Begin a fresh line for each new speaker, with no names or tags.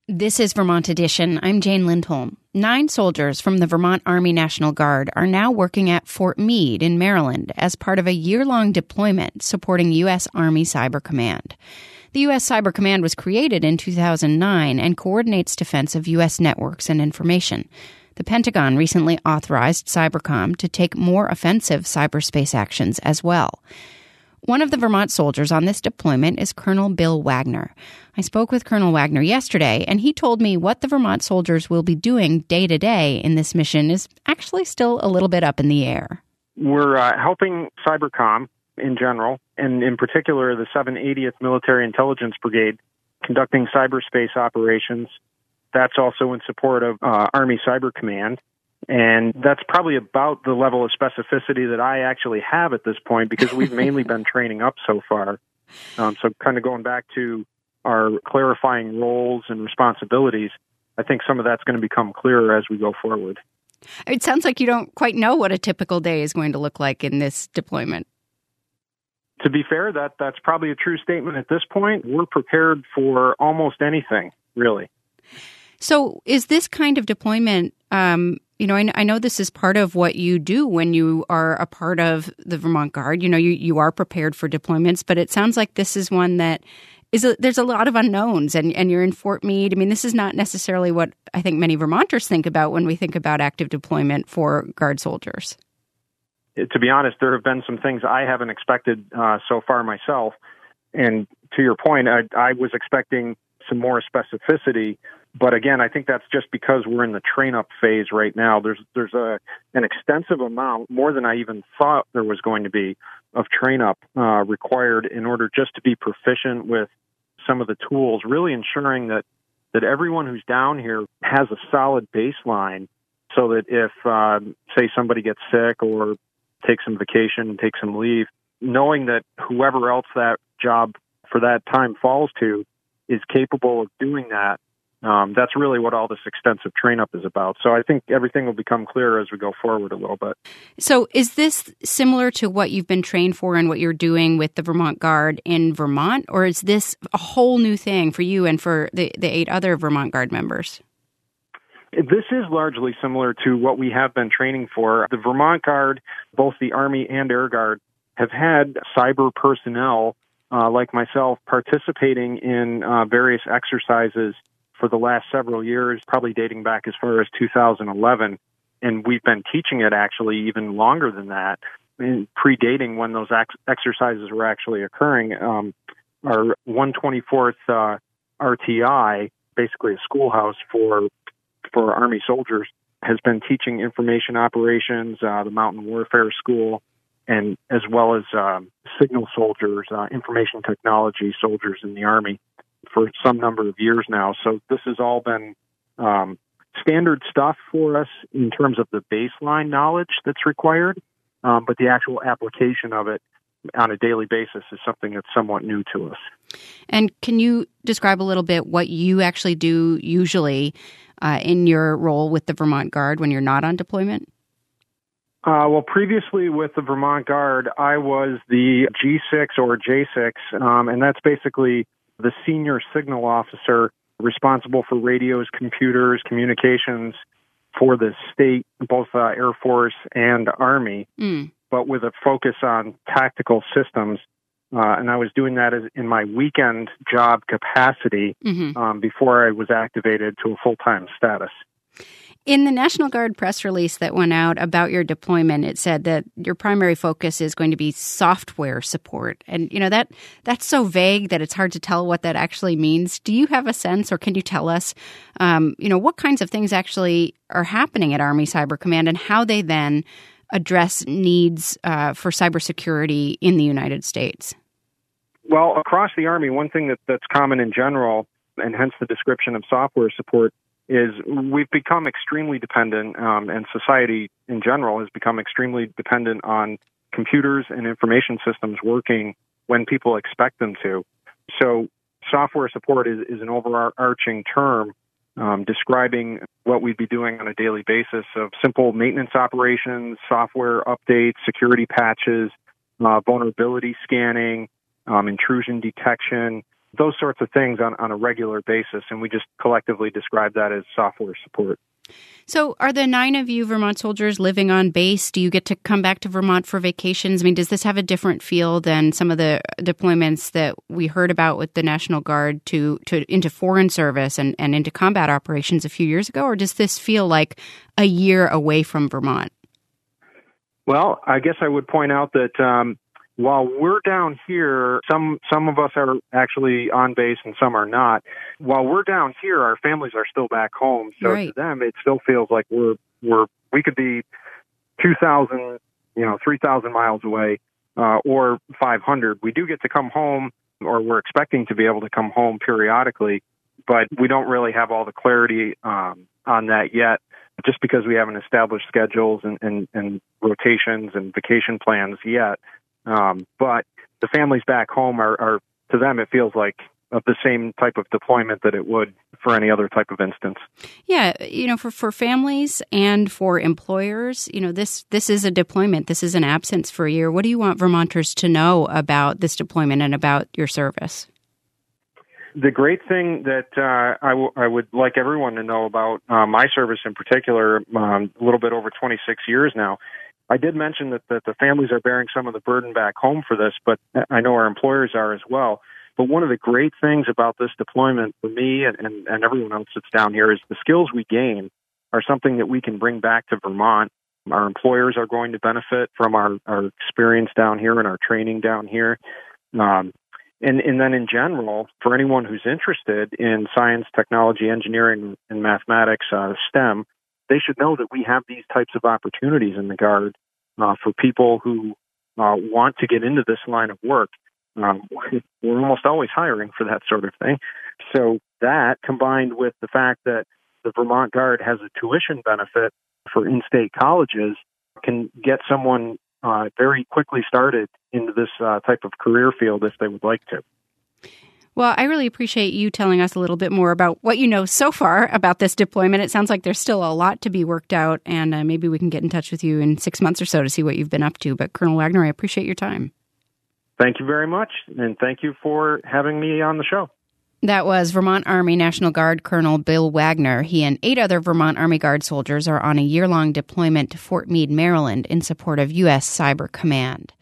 This is Vermont Edition. I'm Jane Lindholm. 9 soldiers from the Vermont Army National Guard are now working at Fort Meade in Maryland as part of a year-long deployment supporting U.S. Army Cyber Command. The U.S. Cyber Command was created in 2009 and coordinates defense of U.S. networks and information. The Pentagon recently authorized Cybercom to take more offensive cyberspace actions as well. One of the Vermont soldiers on this deployment is Colonel Bill Wagner. I spoke with Colonel Wagner yesterday, and he told me what the Vermont soldiers will be doing day to day in this mission is actually still a little bit up in the air.
We're helping Cybercom in general, and in particular the 780th Military Intelligence Brigade, conducting cyberspace operations. That's also in support of Army Cyber Command. And that's probably about the level of specificity that I actually have at this point, because we've mainly been training up so far. So kind of going back to our clarifying roles and responsibilities, I think some of that's going to become clearer as we go forward.
It sounds like you don't quite know what a typical day is going to look like in this deployment.
To be fair, that's probably a true statement at this point. We're prepared for almost anything, really.
So is this kind of deployment, I know this is part of what you do when you are a part of the Vermont Guard. You are prepared for deployments, but it sounds like this is one that there's a lot of unknowns, and you're in Fort Meade. I mean, this is not necessarily what I think many Vermonters think about when we think about active deployment for Guard soldiers.
To be honest, there have been some things I haven't expected so far myself. And to your point, I was expecting some more specificity. But again, I think that's just because we're in the train-up phase right now. There's an extensive amount, more than I even thought there was going to be, of train-up required in order just to be proficient with some of the tools, really ensuring that everyone who's down here has a solid baseline so that if, say, somebody gets sick or takes some vacation, takes some leave, knowing that whoever else that job for that time falls to is capable of doing that. That's really what all this extensive train-up is about. So I think everything will become clearer as we go forward a little bit.
So is this similar to what you've been trained for and what you're doing with the Vermont Guard in Vermont, or is this a whole new thing for you and for the 8 other Vermont Guard members?
This is largely similar to what we have been training for. The Vermont Guard, both the Army and Air Guard, have had cyber personnel like myself participating in various exercises for the last several years, probably dating back as far as 2011. And we've been teaching it actually even longer than that, predating when those exercises were actually occurring. Our 124th RTI, basically a schoolhouse for Army soldiers, has been teaching information operations, the Mountain Warfare School, and as well as signal soldiers, information technology soldiers in the Army for some number of years now. So this has all been standard stuff for us in terms of the baseline knowledge that's required, but the actual application of it on a daily basis is something that's somewhat new to us.
And can you describe a little bit what you actually do usually in your role with the Vermont Guard when you're not on deployment?
Well, previously with the Vermont Guard, I was the G6 or J6, and that's basically the senior signal officer responsible for radios, computers, communications for the state, both Air Force and Army, but with a focus on tactical systems. And I was doing that in my weekend job capacity before I was activated to a full-time status.
In the National Guard press release that went out about your deployment, it said that your primary focus is going to be software support. And, that's so vague that it's hard to tell what that actually means. Do you have a sense, or can you tell us, what kinds of things actually are happening at Army Cyber Command and how they then address needs for cybersecurity in the United States?
Well, across the Army, one thing that's common in general, and hence the description of software support, is we've become extremely dependent, and society in general has become extremely dependent on computers and information systems working when people expect them to. So software support is an overarching term describing what we'd be doing on a daily basis of simple maintenance operations, software updates, security patches, vulnerability scanning, intrusion detection, those sorts of things on a regular basis. And we just collectively describe that as software support.
So are the 9 of you Vermont soldiers living on base? Do you get to come back to Vermont for vacations? I mean, does this have a different feel than some of the deployments that we heard about with the National Guard into foreign service and into combat operations a few years ago? Or does this feel like a year away from Vermont?
Well, I guess I would point out that while we're down here, some of us are actually on base and some are not. While we're down here, our families are still back home. So
right.
To them, it still feels like we could be 2,000, 3,000 miles away, or 500. We do get to come home, or we're expecting to be able to come home periodically, but we don't really have all the clarity on that yet, just because we haven't established schedules and rotations and vacation plans yet. But the families back home are, to them, it feels like of the same type of deployment that it would for any other type of instance.
Yeah, for families and for employers, this is a deployment. This is an absence for a year. What do you want Vermonters to know about this deployment and about your service?
The great thing that I would like everyone to know about my service in particular, a little bit over 26 years now, I did mention that the families are bearing some of the burden back home for this, but I know our employers are as well. But one of the great things about this deployment for me and everyone else that's down here is the skills we gain are something that we can bring back to Vermont. Our employers are going to benefit from our experience down here and our training down here. And then in general, for anyone who's interested in science, technology, engineering, and mathematics, STEM, they should know that we have these types of opportunities in the Guard for people who want to get into this line of work. We're almost always hiring for that sort of thing. So that, combined with the fact that the Vermont Guard has a tuition benefit for in-state colleges, can get someone very quickly started into this type of career field if they would like to.
Well, I really appreciate you telling us a little bit more about what you know so far about this deployment. It sounds like there's still a lot to be worked out, and maybe we can get in touch with you in 6 months or so to see what you've been up to. But Colonel Wagner, I appreciate your time.
Thank you very much, and thank you for having me on the show.
That was Vermont Army National Guard Colonel Bill Wagner. He and 8 other Vermont Army Guard soldiers are on a year-long deployment to Fort Meade, Maryland, in support of U.S. Cyber Command.